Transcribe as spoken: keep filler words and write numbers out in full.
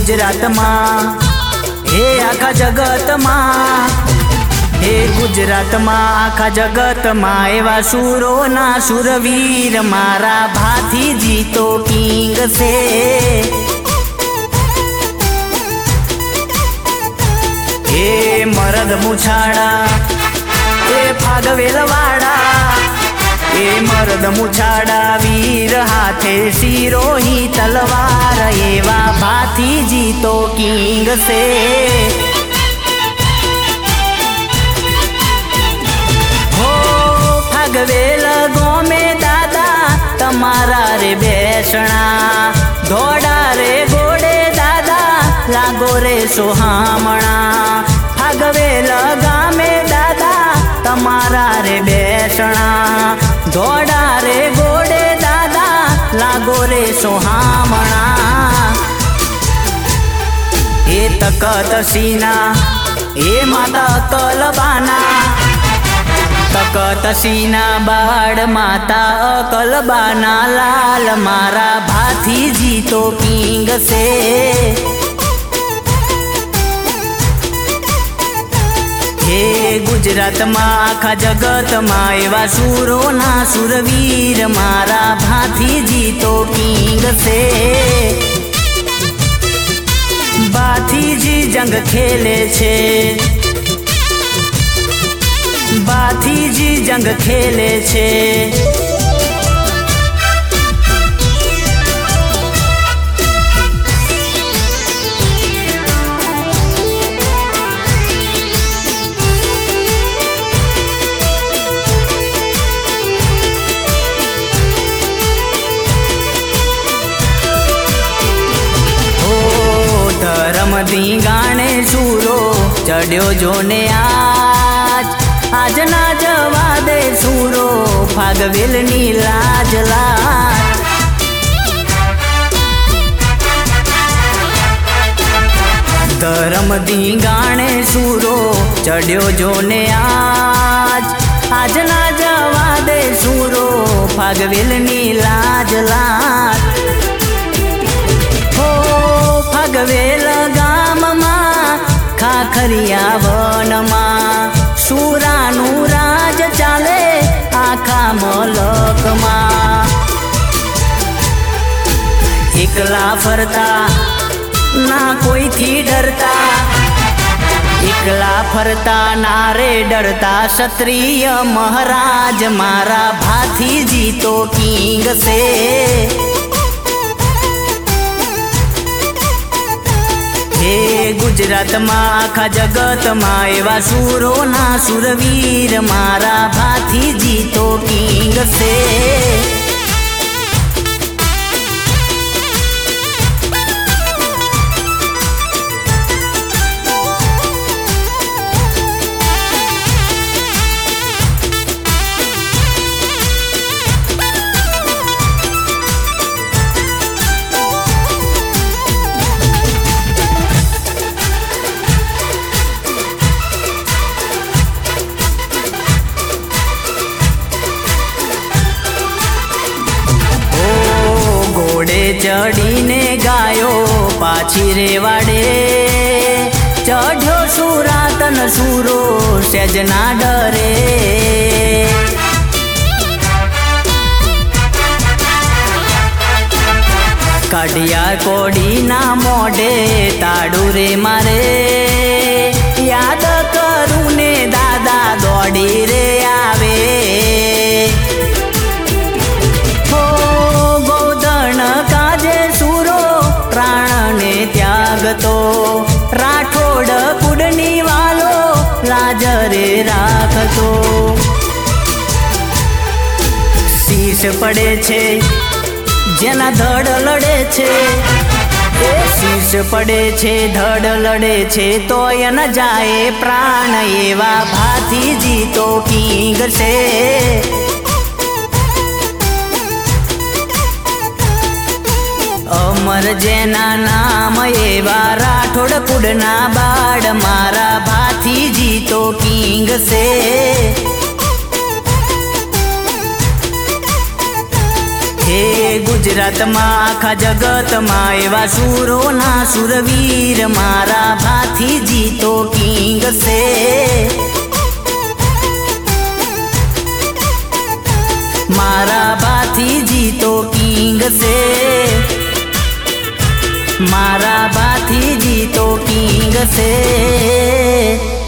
गुजरात में हे आखा जगत में हे गुजरात में आखा जगत में एवा सूरो ना सूरवीर मारा भातीजी तो किंग से। हे मरद मुछाड़ा हे फागवेलवाड़ा हे मरद मुछाड़ा वीर हाथे सिरोही तलवार एवा भातीजी तो किंग से। हो फागवेल गोमे दादा तमारा रे बेसणा धोड़ा रे घोड़े दादा लागो रे सोहामणा। फागवेल गामे दादा तमारा रे बेसणा धोड़ा रे घोड़े दादा लागो रे सोहामणा। ए तकत सीना ए माता अकलबाना तकत सीना बाड़ माता अकलबाना लाल मारा भातीजी तो किंग से। हे गुजरात में आखा जगत में एवा सूरो ना सूरवीर मारा भातीजी तो किंग से। भातीजी जंग खेले छे भातीजी जंग खेले छे। दी गाने सूरो चढ़्यो जो ने आज आज ना जवा दे सूरो फागवेल नी लाज लाज। धर्म दी गाने सूरो चढ़्यो जो ने आज आज ना जवा दे सूरो फागवेल नी लाज लाज। हो फागवेल गाम में खाखरिया वन में सूरानु राज चाले आखा मलक में। एकला फरता ना कोई थी डरता एकला फरता ना रे डरता क्षत्रिय महाराज मारा भातीजी तो किंग से। हे गुजरात में आखा जगत में एवा सूरो ना सूरवीर मारा भातीजी तो किंग से। चढ़ी ने गायो पाछी रेवाड़े चढ़्यो सुरातन सूरो सजना डरे। काढ़िया कोड़ी ना मोढ़े ताड़ू रे मारे याद करू ने दादा दौड़ी रे आवे। तो राठोड़ कुडनी वालो लाजरे राखतो। शीश पड़े छे जेना धड़ लड़े छे ए शीश पड़े छे धड़ लड़े छे तो न जाए प्राण एवा भातीजी तो किंग से। अमर जेना नाम एवा राठोड़ कुडना बाड़ मारा भातीजी तो किंग से। हे गुजरात में आखा जगत में एवा सूरो ना सुरवीर मारा भातीजी तो किंग से। मारा भातीजी तो किंग से, मारा भातीजी तो किंग से।